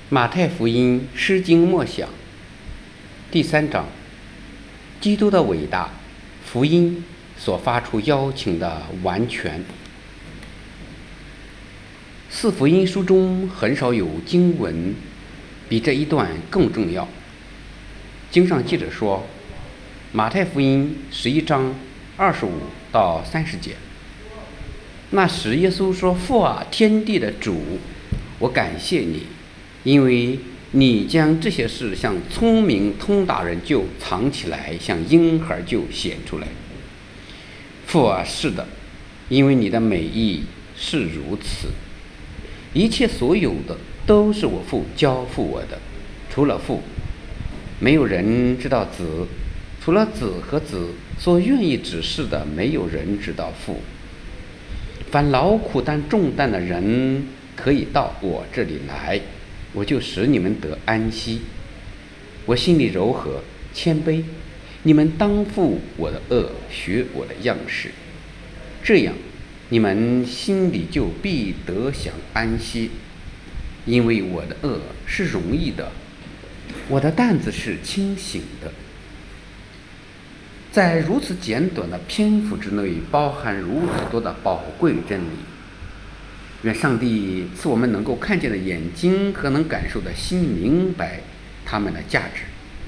马太福音诗经默想第3章，基督的伟大，福音所发出邀请的完全。四福音书中很少有经文比这一段更重要。经上记着说，马太福音11章25到30节，那时耶稣说：父啊，天地的主，我感谢你，因为你将这些事向聪明通达人就藏起来，向婴孩就显出来。父啊，是的，因为你的美意是如此。一切所有的都是我父交付我的，除了父，没有人知道子；除了子和子所愿意指示的，没有人知道父。凡劳苦担重担的人，可以到我这里来，我就使你们得安息。我心里柔和谦卑，你们当负我的恶，学我的样式，这样你们心里就必得享安息。因为我的恶是容易的，我的担子是轻省的。在如此简短的篇幅之内，包含如此多的宝贵真理。愿上帝赐我们能够看见的眼睛和能感受的心，明白它们的价值。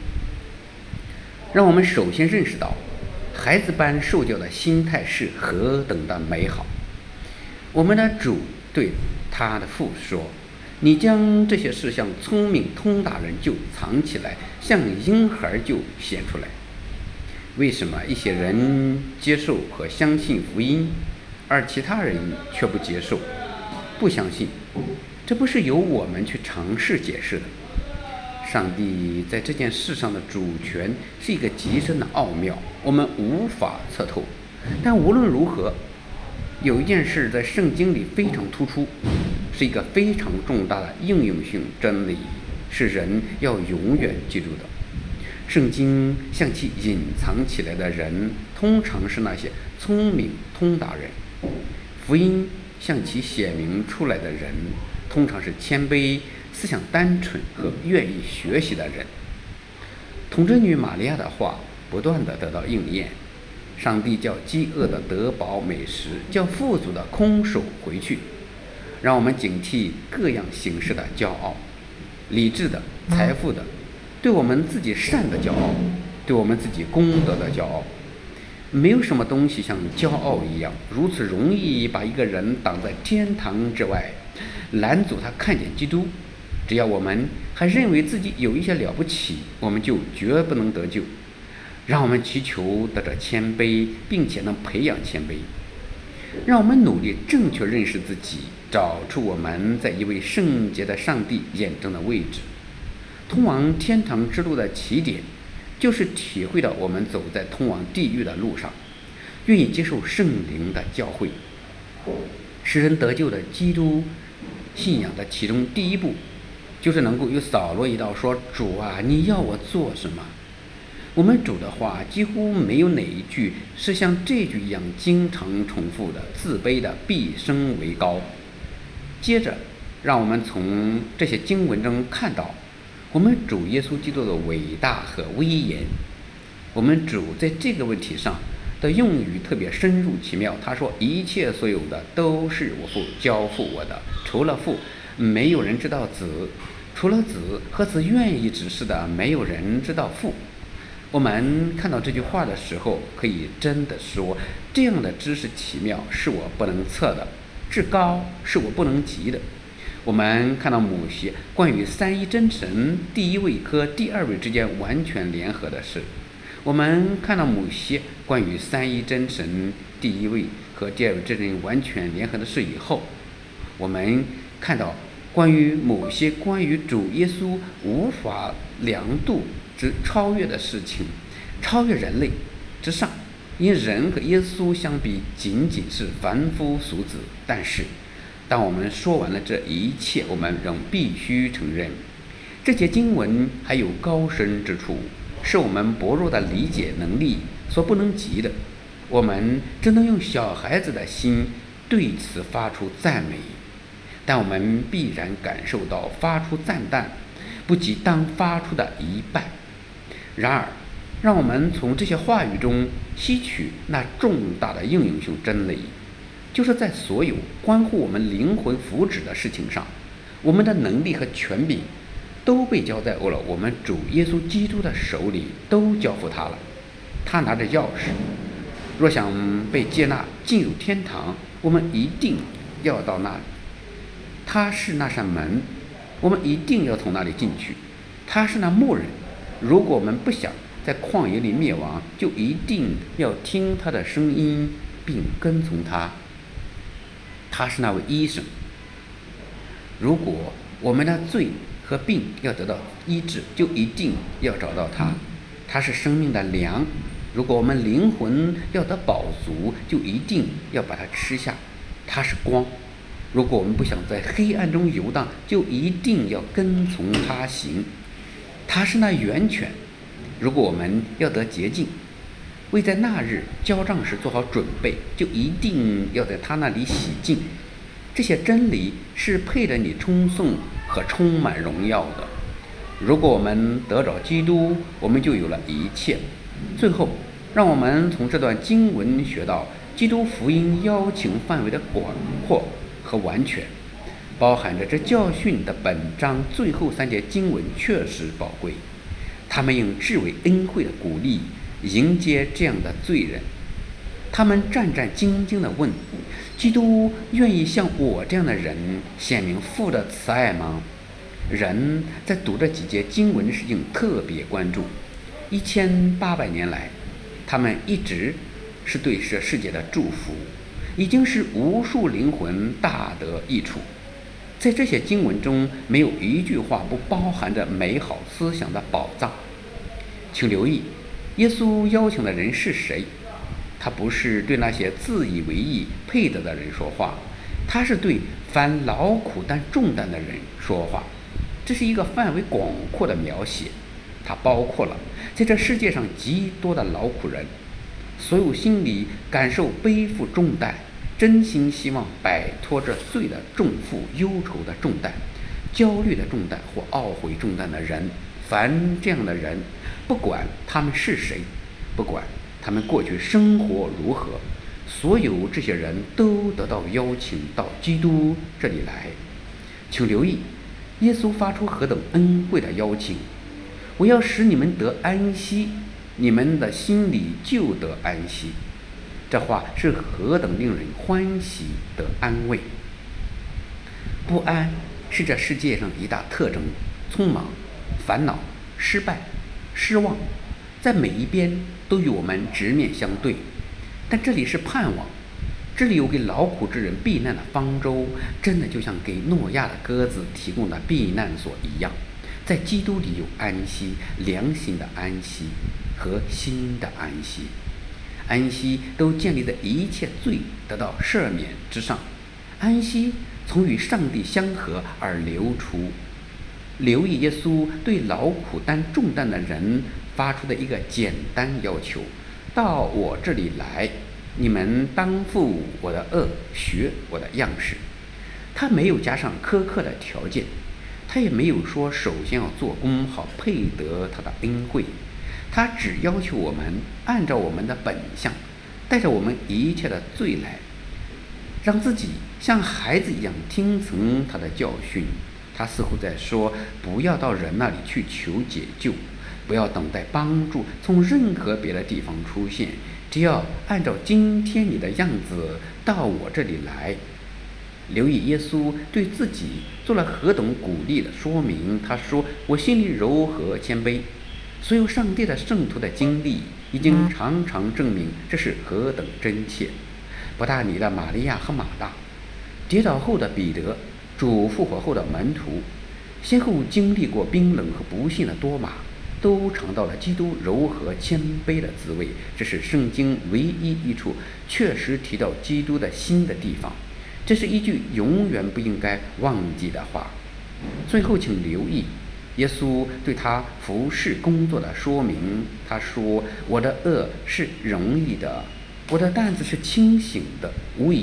让我们首先认识到，孩子般受教的心态是何等的美好。我们的主对他的父说：你将这些事向聪明通达人就藏起来，向婴孩就显出来。为什么一些人接受和相信福音，而其他人却不接受、不相信？这不是由我们去尝试解释的。上帝在这件事上的主权是一个极深的奥妙，我们无法测透。但无论如何，有一件事在圣经里非常突出，是一个非常重大的应用性真理，是人要永远记住的。圣经向其隐藏起来的人，通常是那些聪明通达人；福音向其显明出来的人，通常是谦卑、思想单纯和愿意学习的人。童贞女玛利亚的话不断地得到应验，上帝叫饥饿的得饱美食，叫富足的空手回去。让我们警惕各样形式的骄傲，理智的、财富的，对我们自己善的骄傲，对我们自己功德的骄傲。没有什么东西像骄傲一样，如此容易把一个人挡在天堂之外，拦阻他看见基督。只要我们还认为自己有一些了不起，我们就绝不能得救。让我们祈求得着谦卑，并且能培养谦卑。让我们努力正确认识自己，找出我们在一位圣洁的上帝眼中的位置。通往天堂之路的起点，就是体会到我们走在通往地狱的路上，愿意接受圣灵的教诲。使人得救的基督信仰的其中第一步，就是能够与扫罗一道说：主啊，你要我做什么？我们主的话几乎没有哪一句是像这句一样经常重复的，自卑的必升为高。接着让我们从这些经文中看到我们主耶稣基督的伟大和威严。我们主在这个问题上的用语特别深入奇妙，他说：一切所有的都是我父交付我的，除了父，没有人知道子；除了子和子愿意指示的，没有人知道父。我们看到这句话的时候，可以真的说，这样的知识奇妙是我不能测的，至高是我不能及的。我们看到某些关于三一真神第一位和第二位之间完全联合的事，我们看到某些关于三一真神第一位和第二位之间完全联合的事以后，我们看到关于某些关于主耶稣无法量度之超越的事情，超越人类之上，因人和耶稣相比仅仅是凡夫俗子。但是当我们说完了这一切，我们仍必须承认，这节经文还有高深之处，是我们薄弱的理解能力所不能及的。我们只能用小孩子的心对此发出赞美。 但我们必然感受到发出赞叹不及当发出的一半。然而，让我们从这些话语中吸取那重大的应用性真理，就是在所有关乎我们灵魂福祉的事情上，我们的能力和权柄都被交在了我们主耶稣基督的手里，都交付他了。他拿着钥匙，若想被接纳进入天堂，我们一定要到那里。他是那扇门，我们一定要从那里进去。他是那牧人，如果我们不想在旷野里灭亡，就一定要听他的声音并跟从他。他是那位医生，如果我们的罪和病要得到医治，就一定要找到他。他是生命的粮，如果我们灵魂要得饱足，就一定要把它吃下。他是光，如果我们不想在黑暗中游荡，就一定要跟从他行。他是那源泉，如果我们要得洁净，为在那日交账时做好准备，就一定要在他那里洗净。这些真理是配得你称颂和充满荣耀的。如果我们得着基督，我们就有了一切。最后，让我们从这段经文学到基督福音邀请范围的广阔和完全，包含着这教训的本章最后3节经文确实宝贵。他们用至为恩惠的鼓励迎接这样的罪人，他们战战兢兢地问：基督愿意向我这样的人显明父的慈爱吗？人在读这几节经文时应特别关注。1800年来，他们一直是对这世界的祝福，已经是无数灵魂大得益处。在这些经文中，没有一句话不包含着美好思想的宝藏。请留意，耶稣邀请的人是谁？他不是对那些自以为意配得的人说话，他是对凡劳苦担重担的人说话。这是一个范围广阔的描写，它包括了在这世界上极多的劳苦人，所有心里感受背负重担，真心希望摆脱这罪的重负、忧愁的重担、焦虑的重担或懊悔重担的人。凡这样的人，不管他们是谁，不管他们过去生活如何，所有这些人都得到邀请到基督这里来。请留意，耶稣发出何等恩惠的邀请：我要使你们得安息，你们的心里就得安息。这话是何等令人欢喜的安慰！不安是这世界上一大特征，匆忙、烦恼、失败、失望，在每一边都与我们直面相对。但这里是盼望，这里有给劳苦之人避难的方舟，真的就像给诺亚的鸽子提供的避难所一样。在基督里有安息，良心的安息和心的安息。安息都建立在一切罪得到赦免之上，安息从与上帝相合而流出。留意耶稣对劳苦担重担的人发出的一个简单要求：到我这里来，你们当负我的轭，学我的样式。他没有加上苛刻的条件，他也没有说首先要做工好配得他的恩惠。他只要求我们按照我们的本相，带着我们一切的罪来，让自己像孩子一样听从他的教训。他似乎在说，不要到人那里去求解救，不要等待帮助从任何别的地方出现，只要按照今天你的样子到我这里来。留意耶稣对自己做了何等鼓励的说明。他说：我心里柔和谦卑。所有上帝的圣徒的经历已经常常证明这是何等真切。伯大尼的玛利亚和马大，跌倒后的彼得，主复活后的门徒，先后经历过冰冷和不幸的多马，都尝到了基督柔和谦卑的滋味。这是圣经唯一一处确实提到基督的心的地方，这是一句永远不应该忘记的话。最后请留意耶稣对他服事工作的说明。他说：我的轭是容易的，我的担子是轻省的。无疑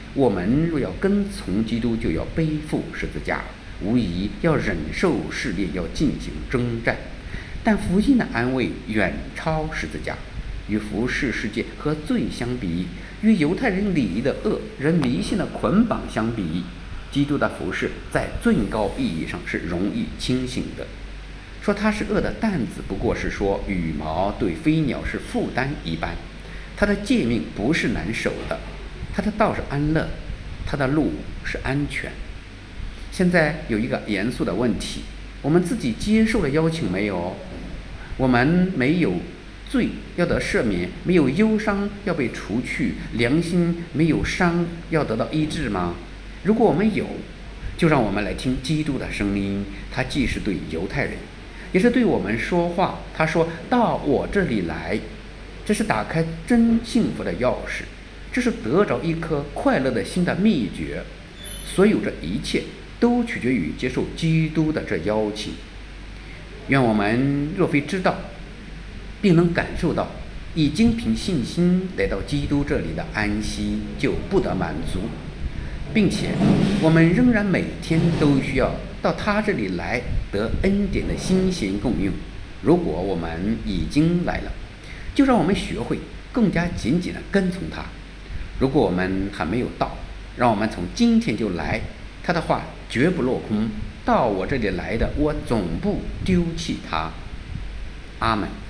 我们若要跟从基督，就要背负十字架，无疑要忍受试炼，要进行征战。但福音的安慰远超十字架，与服侍世界和罪相比，与犹太人礼仪的恶人迷信的捆绑相比，基督的服侍在最高意义上是容易清醒的。说他是恶的担子，不过是说羽毛对飞鸟是负担一般。他的诫命不是难守的，他的道是安乐，他的路是安全。现在有一个严肃的问题，我们自己接受了邀请没有？我们没有罪要得赦免，没有忧伤要被除去，良心没有伤要得到医治吗？如果我们有，就让我们来听基督的声音。他既是对犹太人，也是对我们说话。他说到我这里来，这是打开真幸福的钥匙，这是得着一颗快乐的心的秘诀。所有这一切都取决于接受基督的这邀请。愿我们若非知道并能感受到已经凭信心来到基督这里的安息，就不得满足，并且我们仍然每天都需要到他这里来得恩典的新鲜供应。如果我们已经来了，就让我们学会更加紧紧地跟从他。如果我们还没有到，让我们从今天就来，他的话绝不落空。到我这里来的，我总不丢弃他。阿们。